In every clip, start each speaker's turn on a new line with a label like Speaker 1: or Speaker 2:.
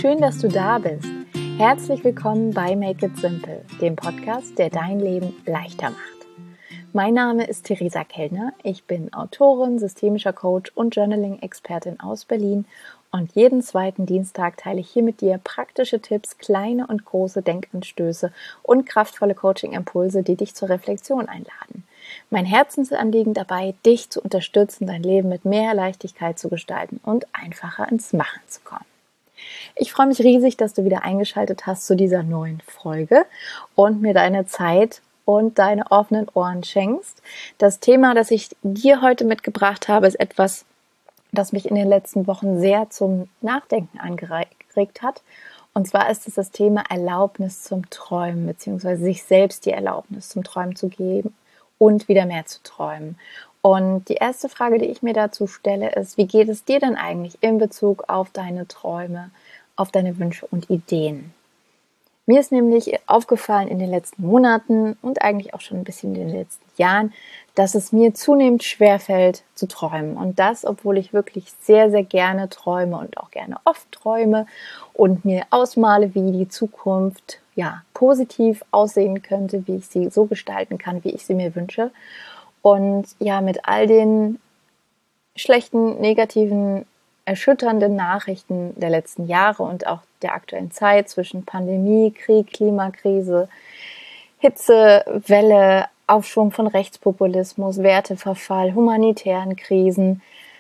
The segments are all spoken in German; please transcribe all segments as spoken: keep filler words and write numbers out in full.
Speaker 1: schön, dass du da bist. Herzlich willkommen bei Make It Simple, dem Podcast, der dein Leben leichter macht. Mein Name ist Theresa Kellner, ich bin Autorin, systemischer Coach und Journaling-Expertin aus Berlin und jeden zweiten Dienstag teile ich hier mit dir praktische Tipps, kleine und große Denkanstöße und kraftvolle Coaching-Impulse, die dich zur Reflexion einladen. Mein Herzensanliegen dabei, dich zu unterstützen, dein Leben mit mehr Leichtigkeit zu gestalten und einfacher ins Machen zu kommen. Ich freue mich riesig, dass du wieder eingeschaltet hast zu dieser neuen Folge und mir deine Zeit und deine offenen Ohren schenkst. Das Thema, das ich dir heute mitgebracht habe, ist etwas, das mich in den letzten Wochen sehr zum Nachdenken angeregt hat. Und zwar ist es das Thema Erlaubnis zum Träumen, beziehungsweise sich selbst die Erlaubnis zum Träumen zu geben und wieder mehr zu träumen. Und die erste Frage, die ich mir dazu stelle, ist, wie geht es dir denn eigentlich in Bezug auf deine Träume, auf deine Wünsche und Ideen? Mir ist nämlich aufgefallen in den letzten Monaten und eigentlich auch schon ein bisschen in den letzten Jahren, dass es mir zunehmend schwerfällt zu träumen. Und das, obwohl ich wirklich sehr, sehr gerne träume und auch gerne oft träume und mir ausmale, wie die Zukunft ja positiv aussehen könnte, wie ich sie so gestalten kann, wie ich sie mir wünsche. Und ja, mit all den schlechten, negativen, erschütternden Nachrichten der letzten Jahre und auch der aktuellen Zeit zwischen Pandemie, Krieg, Klimakrise, Hitze, Welle, Aufschwung von Rechtspopulismus, Werteverfall, humanitären Krisen,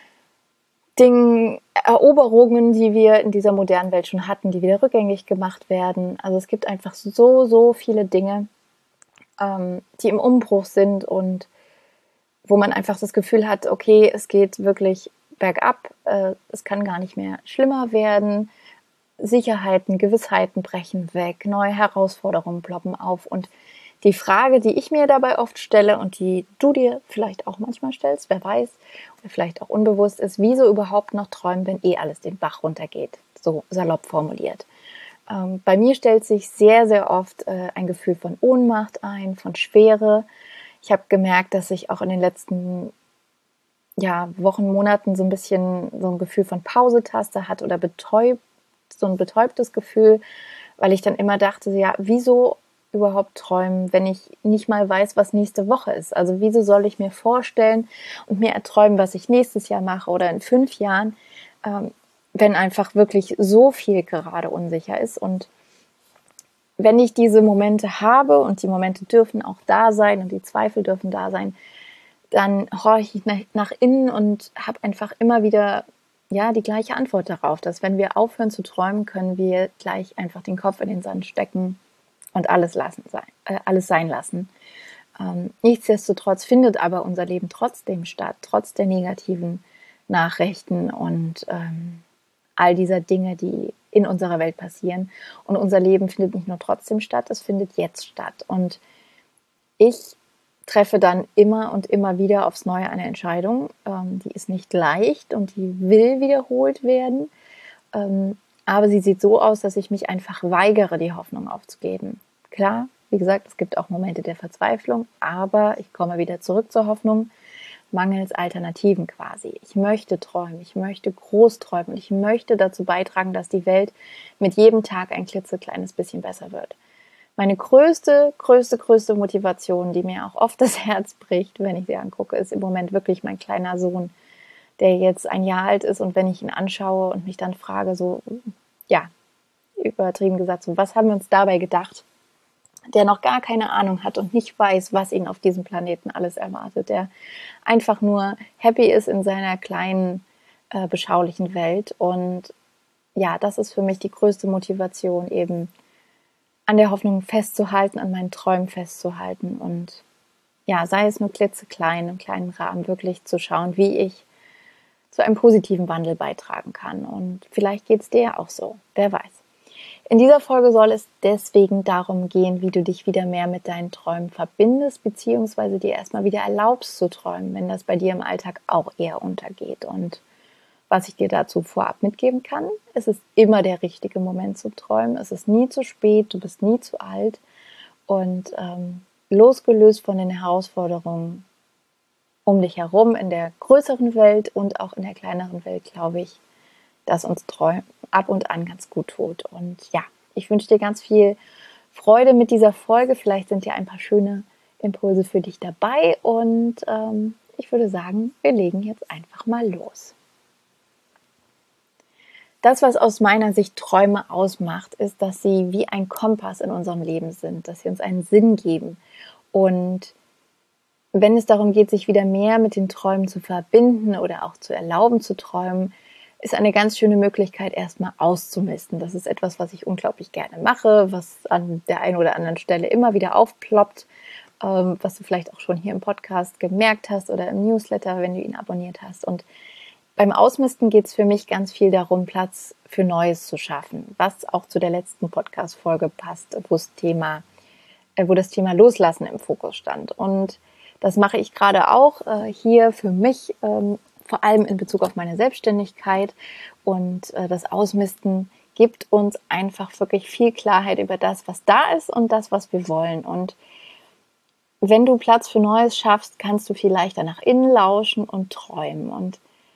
Speaker 1: Dingen, Eroberungen, die wir in dieser modernen Welt schon hatten, die wieder rückgängig gemacht werden. Also es gibt einfach so, so viele Dinge, ähm, die im Umbruch sind und wo man einfach das Gefühl hat, okay, es geht wirklich bergab, äh, es kann gar nicht mehr schlimmer werden, Sicherheiten, Gewissheiten brechen weg, neue Herausforderungen ploppen auf und die Frage, die ich mir dabei oft stelle und die du dir vielleicht auch manchmal stellst, wer weiß, oder vielleicht auch unbewusst ist, wieso überhaupt noch träumen, wenn eh alles den Bach runtergeht, so salopp formuliert. Ähm, bei mir stellt sich sehr, sehr oft äh, ein Gefühl von Ohnmacht ein, von Schwere. Ich habe gemerkt, dass ich auch in den letzten ja, Wochen, Monaten so ein bisschen so ein Gefühl von Pausetaste hatte oder betäubt, so ein betäubtes Gefühl, weil ich dann immer dachte, ja, wieso überhaupt träumen, wenn ich nicht mal weiß, was nächste Woche ist? Also wieso soll ich mir vorstellen und mir erträumen, was ich nächstes Jahr mache oder in fünf Jahren, ähm, wenn einfach wirklich so viel gerade unsicher ist. Und wenn ich diese Momente habe und die Momente dürfen auch da sein und die Zweifel dürfen da sein, dann horche ich nach, nach innen und habe einfach immer wieder ja, die gleiche Antwort darauf, dass wenn wir aufhören zu träumen, können wir gleich einfach den Kopf in den Sand stecken und alles, lassen sein, äh, alles sein lassen. Ähm, nichtsdestotrotz findet aber unser Leben trotzdem statt, trotz der negativen Nachrichten und ähm, all dieser Dinge, die in unserer Welt passieren. Und unser Leben findet nicht nur trotzdem statt, es findet jetzt statt. Und ich treffe dann immer und immer wieder aufs Neue eine Entscheidung. Ähm, die ist nicht leicht und die will wiederholt werden. Ähm, aber sie sieht so aus, dass ich mich einfach weigere, die Hoffnung aufzugeben. Klar, wie gesagt, es gibt auch Momente der Verzweiflung, aber ich komme wieder zurück zur Hoffnung, mangels Alternativen quasi. Ich möchte träumen, ich möchte groß träumen und ich möchte dazu beitragen, dass die Welt mit jedem Tag ein klitzekleines bisschen besser wird. Meine größte, größte, größte Motivation, die mir auch oft das Herz bricht, wenn ich sie angucke, ist im Moment wirklich mein kleiner Sohn, der jetzt ein Jahr alt ist. Und wenn ich ihn anschaue und mich dann frage, so, ja, übertrieben gesagt, so, was haben wir uns dabei gedacht, der noch gar keine Ahnung hat und nicht weiß, was ihn auf diesem Planeten alles erwartet, der einfach nur happy ist in seiner kleinen, äh, beschaulichen Welt. Und ja, das ist für mich die größte Motivation, eben an der Hoffnung festzuhalten, an meinen Träumen festzuhalten und ja, sei es nur klitzeklein, im kleinen Rahmen, wirklich zu schauen, wie ich zu einem positiven Wandel beitragen kann. Und vielleicht geht es dir ja auch so, wer weiß. In dieser Folge soll es deswegen darum gehen, wie du dich wieder mehr mit deinen Träumen verbindest, beziehungsweise dir erstmal wieder erlaubst zu träumen, wenn das bei dir im Alltag auch eher untergeht. Und was ich dir dazu vorab mitgeben kann, es ist immer der richtige Moment zu träumen. Es ist nie zu spät, du bist nie zu alt. Und ähm, losgelöst von den Herausforderungen um dich herum in der größeren Welt und auch in der kleineren Welt, glaube ich, das uns Träumen ab und an ganz gut tut. Und ja, ich wünsche dir ganz viel Freude mit dieser Folge. Vielleicht sind ja ein paar schöne Impulse für dich dabei. Und ähm, ich würde sagen, wir legen jetzt einfach mal los. Das, was aus meiner Sicht Träume ausmacht, ist, dass sie wie ein Kompass in unserem Leben sind, dass sie uns einen Sinn geben. Und wenn es darum geht, sich wieder mehr mit den Träumen zu verbinden oder auch zu erlauben zu träumen, ist eine ganz schöne Möglichkeit, erstmal auszumisten. Das ist etwas, was ich unglaublich gerne mache, was an der einen oder anderen Stelle immer wieder aufploppt, ähm, was du vielleicht auch schon hier im Podcast gemerkt hast oder im Newsletter, wenn du ihn abonniert hast. Und beim Ausmisten geht es für mich ganz viel darum, Platz für Neues zu schaffen, was auch zu der letzten Podcast-Folge passt, wo das Thema, äh, wo das Thema Loslassen im Fokus stand. Und das mache ich gerade auch äh, hier für mich, ähm, vor allem in Bezug auf meine Selbstständigkeit. Und äh, das Ausmisten gibt uns einfach wirklich viel Klarheit über das, was da ist und das, was wir wollen. Und wenn du Platz für Neues schaffst, kannst du viel leichter nach innen lauschen und träumen. Und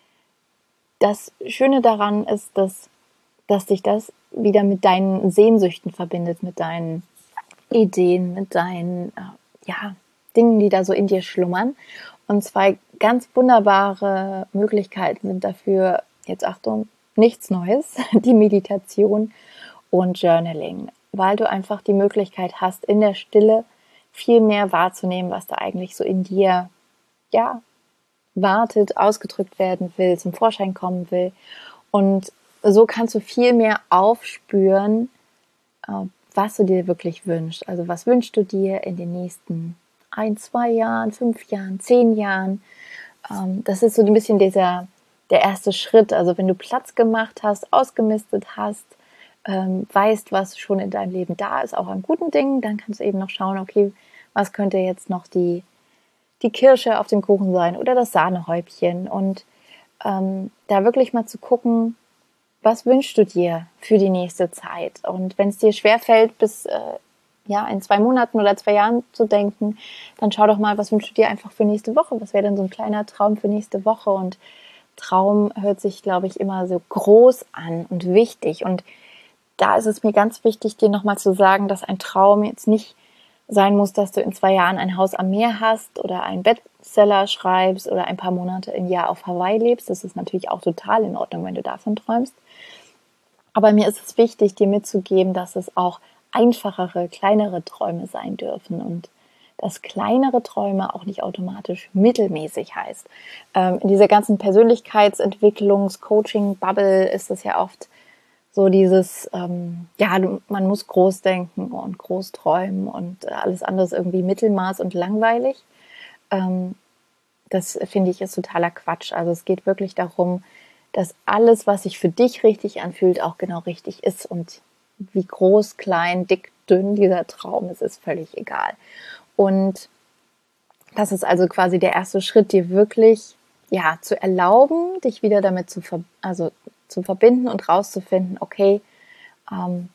Speaker 1: das Schöne daran ist, dass, dass sich das wieder mit deinen Sehnsüchten verbindet, mit deinen Ideen, mit deinen äh, ja, Dingen, die da so in dir schlummern. Und zwei ganz wunderbare Möglichkeiten sind dafür, jetzt Achtung, nichts Neues, die Meditation und Journaling, weil du einfach die Möglichkeit hast, in der Stille viel mehr wahrzunehmen, was da eigentlich so in dir, ja, wartet, ausgedrückt werden will, zum Vorschein kommen will. Und so kannst du viel mehr aufspüren, was du dir wirklich wünschst. Also was wünschst du dir in den nächsten ein, zwei Jahren, fünf Jahren, zehn Jahren? Das ist so ein bisschen dieser, der erste Schritt. Also wenn du Platz gemacht hast, ausgemistet hast, weißt, was schon in deinem Leben da ist, auch an guten Dingen, dann kannst du eben noch schauen, okay, was könnte jetzt noch die die Kirsche auf dem Kuchen sein oder das Sahnehäubchen und ähm, da wirklich mal zu gucken, was wünschst du dir für die nächste Zeit? Und wenn es dir schwerfällt, bis äh, ja, in zwei Monaten oder zwei Jahren zu denken, dann schau doch mal, was wünschst du dir einfach für nächste Woche? Was wäre denn so ein kleiner Traum für nächste Woche? Und Traum hört sich, glaube ich, immer so groß an und wichtig. Und da ist es mir ganz wichtig, dir nochmal zu sagen, dass ein Traum jetzt nicht sein muss, dass du in zwei Jahren ein Haus am Meer hast oder einen Bestseller schreibst oder ein paar Monate im Jahr auf Hawaii lebst. Das ist natürlich auch total in Ordnung, wenn du davon träumst. Aber mir ist es wichtig, dir mitzugeben, dass es auch einfachere, kleinere Träume sein dürfen und dass kleinere Träume auch nicht automatisch mittelmäßig heißt. Ähm, in dieser ganzen Persönlichkeitsentwicklungs-Coaching-Bubble ist es ja oft so dieses, ähm, ja, man muss groß denken und groß träumen und alles andere ist irgendwie Mittelmaß und langweilig. Ähm, das finde ich ist totaler Quatsch. Also es geht wirklich darum, dass alles, was sich für dich richtig anfühlt, auch genau richtig ist. Und wie groß, klein, dick, dünn dieser Traum ist, ist völlig egal. Und das ist also quasi der erste Schritt, dir wirklich ja, zu erlauben, dich wieder damit zu, ver- also, zu verbinden und rauszufinden, okay, ähm,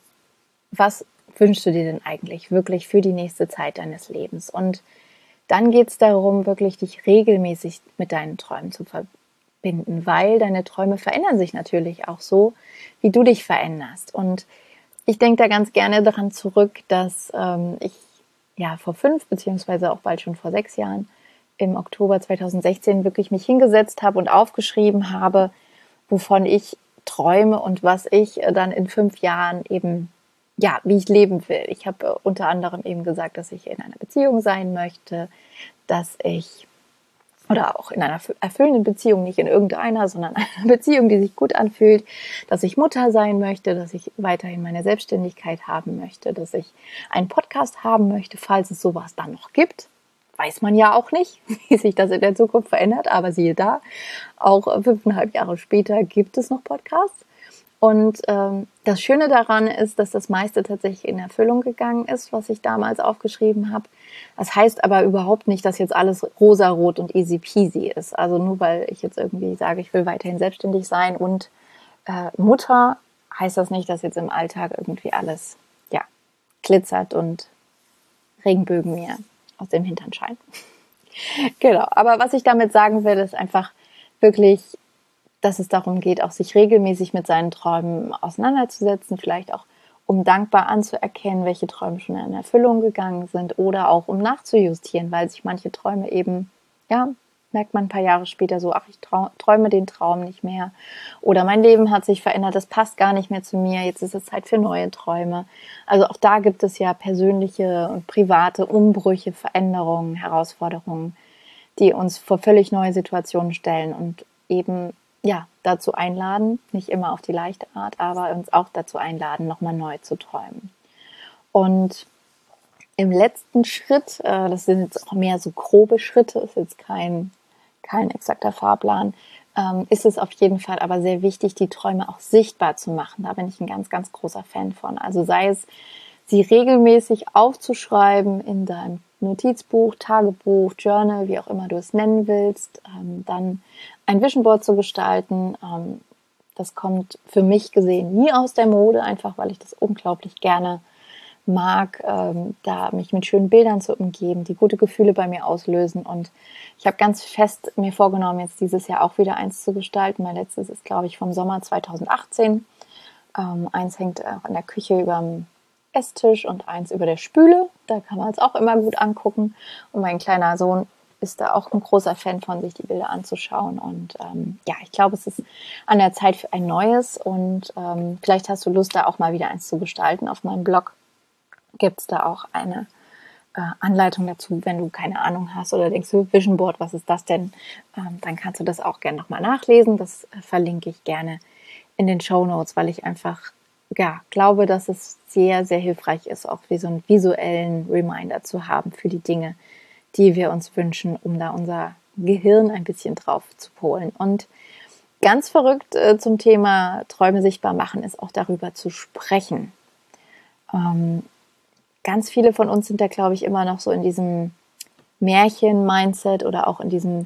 Speaker 1: was wünschst du dir denn eigentlich wirklich für die nächste Zeit deines Lebens? Und dann geht es darum, wirklich dich regelmäßig mit deinen Träumen zu verbinden, weil deine Träume verändern sich natürlich auch so, wie du dich veränderst. Und ich denke da ganz gerne daran zurück, dass ähm, ich ja vor fünf, beziehungsweise auch bald schon vor sechs Jahren im Oktober zweitausendsechzehn wirklich mich hingesetzt habe und aufgeschrieben habe, wovon ich träume und was ich dann in fünf Jahren eben, ja, wie ich leben will. Ich habe unter anderem eben gesagt, dass ich in einer Beziehung sein möchte, dass ich, oder auch in einer erfüllenden Beziehung, nicht in irgendeiner, sondern einer Beziehung, die sich gut anfühlt, dass ich Mutter sein möchte, dass ich weiterhin meine Selbstständigkeit haben möchte, dass ich einen Podcast haben möchte, falls es sowas dann noch gibt. Weiß man ja auch nicht, wie sich das in der Zukunft verändert, aber siehe da, auch fünfeinhalb Jahre später gibt es noch Podcasts. Und ähm, das Schöne daran ist, dass das meiste tatsächlich in Erfüllung gegangen ist, was ich damals aufgeschrieben habe. Das heißt aber überhaupt nicht, dass jetzt alles rosarot und easy peasy ist. Also nur weil ich jetzt irgendwie sage, ich will weiterhin selbstständig sein und äh, Mutter, heißt das nicht, dass jetzt im Alltag irgendwie alles ja glitzert und Regenbögen mir aus dem Hintern scheinen. Genau, aber was ich damit sagen will, ist einfach wirklich dass es darum geht, auch sich regelmäßig mit seinen Träumen auseinanderzusetzen, vielleicht auch um dankbar anzuerkennen, welche Träume schon in Erfüllung gegangen sind oder auch um nachzujustieren, weil sich manche Träume eben, ja, merkt man ein paar Jahre später so, ach, ich trau- träume den Traum nicht mehr oder mein Leben hat sich verändert, das passt gar nicht mehr zu mir, jetzt ist es Zeit für neue Träume. Also auch da gibt es ja persönliche und private Umbrüche, Veränderungen, Herausforderungen, die uns vor völlig neue Situationen stellen und eben ja, dazu einladen, nicht immer auf die leichte Art, aber uns auch dazu einladen, nochmal neu zu träumen. Und im letzten Schritt, äh, das sind jetzt auch mehr so grobe Schritte, ist jetzt kein, kein exakter Fahrplan, ähm, ist es auf jeden Fall aber sehr wichtig, die Träume auch sichtbar zu machen. Da bin ich ein ganz, ganz großer Fan von. Also sei es, sie regelmäßig aufzuschreiben in deinem Notizbuch, Tagebuch, Journal, wie auch immer du es nennen willst, ähm, dann ein Vision Board zu gestalten. Ähm, das kommt für mich gesehen nie aus der Mode, einfach weil ich das unglaublich gerne mag, ähm, da mich mit schönen Bildern zu umgeben, die gute Gefühle bei mir auslösen. Und ich habe ganz fest mir vorgenommen, jetzt dieses Jahr auch wieder eins zu gestalten. Mein letztes ist, glaube ich, vom Sommer zweitausendachtzehn. Ähm, eins hängt auch in der Küche über dem Esstisch und eins über der Spüle. Da kann man es auch immer gut angucken. Und mein kleiner Sohn ist da auch ein großer Fan von, sich die Bilder anzuschauen. Und ähm, ja, ich glaube, es ist an der Zeit für ein neues. Und ähm, vielleicht hast du Lust, da auch mal wieder eins zu gestalten. Auf meinem Blog gibt es da auch eine äh, Anleitung dazu, wenn du keine Ahnung hast oder denkst, Vision Board, was ist das denn? Ähm, dann kannst du das auch gerne nochmal nachlesen. Das äh, verlinke ich gerne in den Shownotes, weil ich einfach ja, glaube, dass es sehr, sehr hilfreich ist, auch wie so einen visuellen Reminder zu haben für die Dinge, die wir uns wünschen, um da unser Gehirn ein bisschen drauf zu polen. Und ganz verrückt äh, zum Thema Träume sichtbar machen ist auch darüber zu sprechen. Ähm, ganz viele von uns sind da, glaube ich, immer noch so in diesem Märchen-Mindset oder auch in diesem,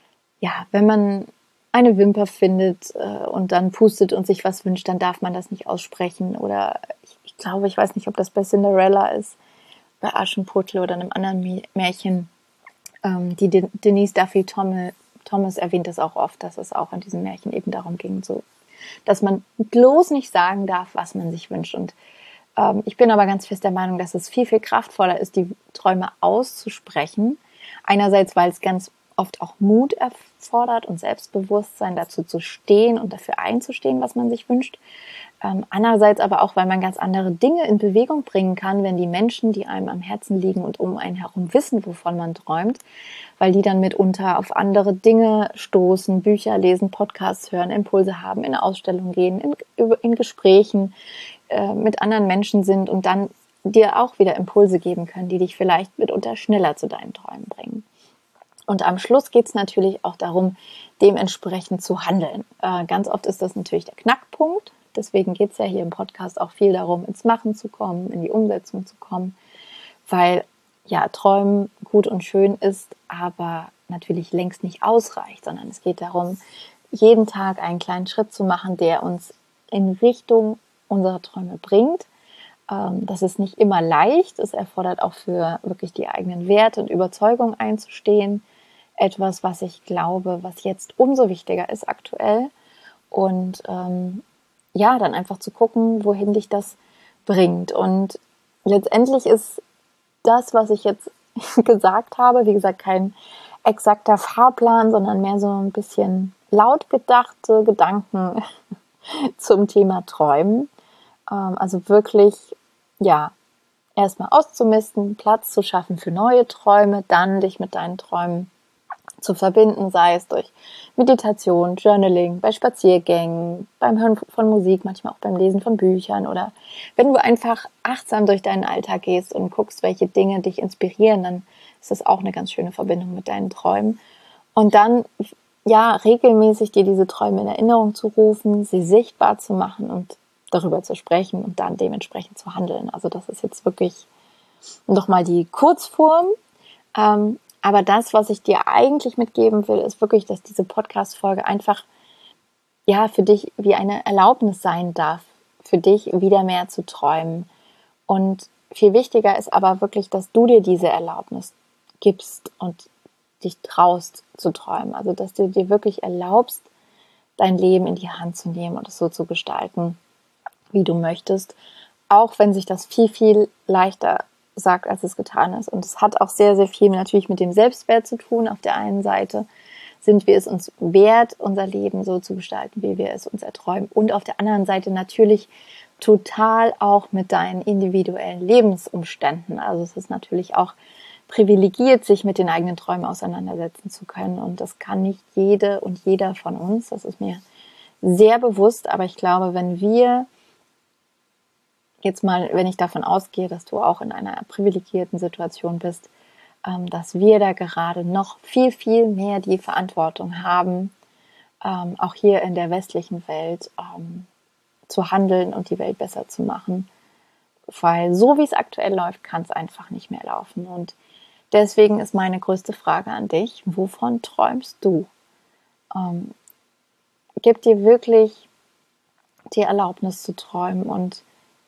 Speaker 1: ja, wenn man eine Wimper findet äh, und dann pustet und sich was wünscht, dann darf man das nicht aussprechen. Oder ich, ich glaube, ich weiß nicht, ob das bei Cinderella ist, bei Aschenputtel oder einem anderen Märchen. Ähm, die De- Denise Duffy Thomas, Thomas erwähnt das auch oft, dass es auch in diesem Märchen eben darum ging, so, dass man bloß nicht sagen darf, was man sich wünscht. Und ähm, ich bin aber ganz fest der Meinung, dass es viel, viel kraftvoller ist, die Träume auszusprechen. Einerseits, weil es ganz oft auch Mut erfordert und Selbstbewusstsein, dazu zu stehen und dafür einzustehen, was man sich wünscht. Ähm, andererseits aber auch, weil man ganz andere Dinge in Bewegung bringen kann, wenn die Menschen, die einem am Herzen liegen und um einen herum wissen, wovon man träumt, weil die dann mitunter auf andere Dinge stoßen, Bücher lesen, Podcasts hören, Impulse haben, in eine Ausstellung gehen, in, in Gesprächen äh, mit anderen Menschen sind und dann dir auch wieder Impulse geben können, die dich vielleicht mitunter schneller zu deinen Träumen bringen. Und am Schluss geht es natürlich auch darum, dementsprechend zu handeln. Äh, ganz oft ist das natürlich der Knackpunkt. Deswegen geht es ja hier im Podcast auch viel darum, ins Machen zu kommen, in die Umsetzung zu kommen. Weil ja, Träumen gut und schön ist, aber natürlich längst nicht ausreicht, sondern es geht darum, jeden Tag einen kleinen Schritt zu machen, der uns in Richtung unserer Träume bringt. Ähm, das ist nicht immer leicht. Es erfordert auch für wirklich die eigenen Werte und Überzeugungen einzustehen. Etwas, was ich glaube, was jetzt umso wichtiger ist aktuell. Und ähm, ja, dann einfach zu gucken, wohin dich das bringt. Und letztendlich ist das, was ich jetzt gesagt habe, wie gesagt, kein exakter Fahrplan, sondern mehr so ein bisschen laut gedachte Gedanken zum Thema Träumen. Ähm, also wirklich, ja, erstmal auszumisten, Platz zu schaffen für neue Träume, dann dich mit deinen Träumen zu verbinden, sei es durch Meditation, Journaling, bei Spaziergängen, beim Hören von Musik, manchmal auch beim Lesen von Büchern oder wenn du einfach achtsam durch deinen Alltag gehst und guckst, welche Dinge dich inspirieren, dann ist das auch eine ganz schöne Verbindung mit deinen Träumen. Und dann, ja, regelmäßig dir diese Träume in Erinnerung zu rufen, sie sichtbar zu machen und darüber zu sprechen und dann dementsprechend zu handeln. Also das ist jetzt wirklich nochmal die Kurzform. Ähm, aber das, was ich dir eigentlich mitgeben will, ist wirklich, dass diese Podcast-Folge einfach ja für dich wie eine Erlaubnis sein darf, für dich wieder mehr zu träumen. Und viel wichtiger ist aber wirklich, dass du dir diese Erlaubnis gibst und dich traust zu träumen. Also, dass du dir wirklich erlaubst, dein Leben in die Hand zu nehmen und es so zu gestalten, wie du möchtest. Auch wenn sich das viel, viel leichter sagt, als es getan ist. Und es hat auch sehr, sehr viel natürlich mit dem Selbstwert zu tun. Auf der einen Seite sind wir es uns wert, unser Leben so zu gestalten, wie wir es uns erträumen. Und auf der anderen Seite natürlich total auch mit deinen individuellen Lebensumständen. Also es ist natürlich auch privilegiert, sich mit den eigenen Träumen auseinandersetzen zu können. Und das kann nicht jede und jeder von uns. Das ist mir sehr bewusst. Aber ich glaube, wenn wir jetzt mal, wenn ich davon ausgehe, dass du auch in einer privilegierten Situation bist, ähm, dass wir da gerade noch viel, viel mehr die Verantwortung haben, ähm, auch hier in der westlichen Welt ähm, zu handeln und die Welt besser zu machen. Weil so wie es aktuell läuft, kann es einfach nicht mehr laufen. Und deswegen ist meine größte Frage an dich: Wovon träumst du? Ähm, gib dir wirklich die Erlaubnis zu träumen und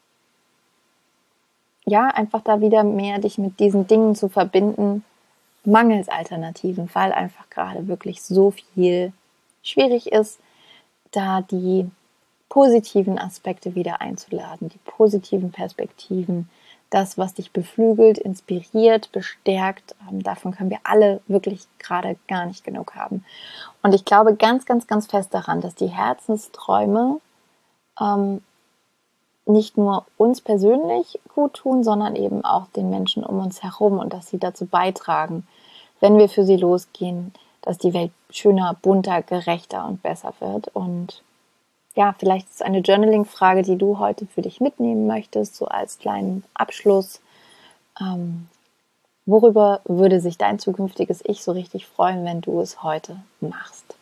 Speaker 1: ja, einfach da wieder mehr dich mit diesen Dingen zu verbinden, mangels Alternativen, weil einfach gerade wirklich so viel schwierig ist, da die positiven Aspekte wieder einzuladen, die positiven Perspektiven, das, was dich beflügelt, inspiriert, bestärkt, ähm, davon können wir alle wirklich gerade gar nicht genug haben. Und ich glaube ganz, ganz, ganz fest daran, dass die Herzensträume ähm, nicht nur uns persönlich gut tun, sondern eben auch den Menschen um uns herum und dass sie dazu beitragen, wenn wir für sie losgehen, dass die Welt schöner, bunter, gerechter und besser wird. Und ja, vielleicht ist eine Journaling-Frage, die du heute für dich mitnehmen möchtest, so als kleinen Abschluss. Ähm, worüber würde sich dein zukünftiges Ich so richtig freuen, wenn du es heute machst?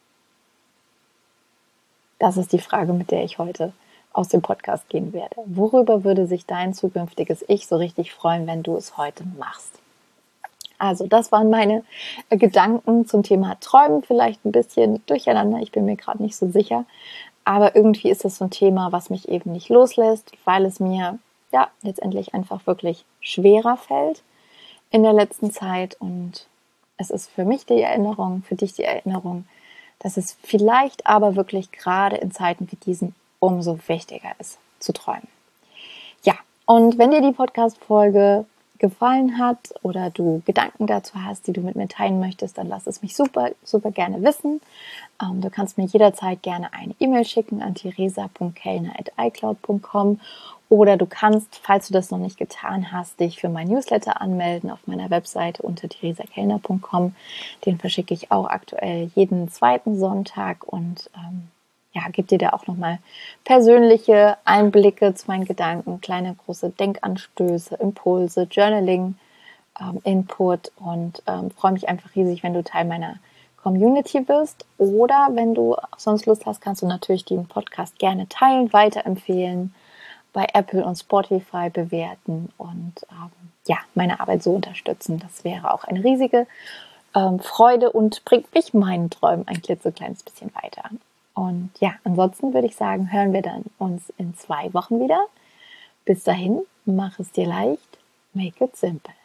Speaker 1: Das ist die Frage, mit der ich heute aus dem Podcast gehen werde. Worüber würde sich dein zukünftiges Ich so richtig freuen, wenn du es heute machst? Also das waren meine Gedanken zum Thema Träumen, vielleicht ein bisschen durcheinander, ich bin mir gerade nicht so sicher, aber irgendwie ist das so ein Thema, was mich eben nicht loslässt, weil es mir ja letztendlich einfach wirklich schwerer fällt in der letzten Zeit und es ist für mich die Erinnerung, für dich die Erinnerung, dass es vielleicht aber wirklich gerade in Zeiten wie diesen umso wichtiger ist, zu träumen. Ja, und wenn dir die Podcast-Folge gefallen hat oder du Gedanken dazu hast, die du mit mir teilen möchtest, dann lass es mich super, super gerne wissen. Ähm, du kannst mir jederzeit gerne eine E-Mail schicken an theresa punkt kellner at icloud punkt com oder du kannst, falls du das noch nicht getan hast, dich für mein Newsletter anmelden auf meiner Webseite unter theresa kellner punkt com. Den verschicke ich auch aktuell jeden zweiten Sonntag und ähm, ja, gebe dir da auch nochmal persönliche Einblicke zu meinen Gedanken, kleine, große Denkanstöße, Impulse, Journaling, ähm, Input und ähm, freue mich einfach riesig, wenn du Teil meiner Community bist oder wenn du sonst Lust hast, kannst du natürlich den Podcast gerne teilen, weiterempfehlen, bei Apple und Spotify bewerten und ähm, ja, meine Arbeit so unterstützen. Das wäre auch eine riesige ähm, Freude und bringt mich meinen Träumen ein klitzekleines bisschen weiter. Und ja, ansonsten würde ich sagen, hören wir dann uns in zwei Wochen wieder. Bis dahin, mach es dir leicht, make it simple.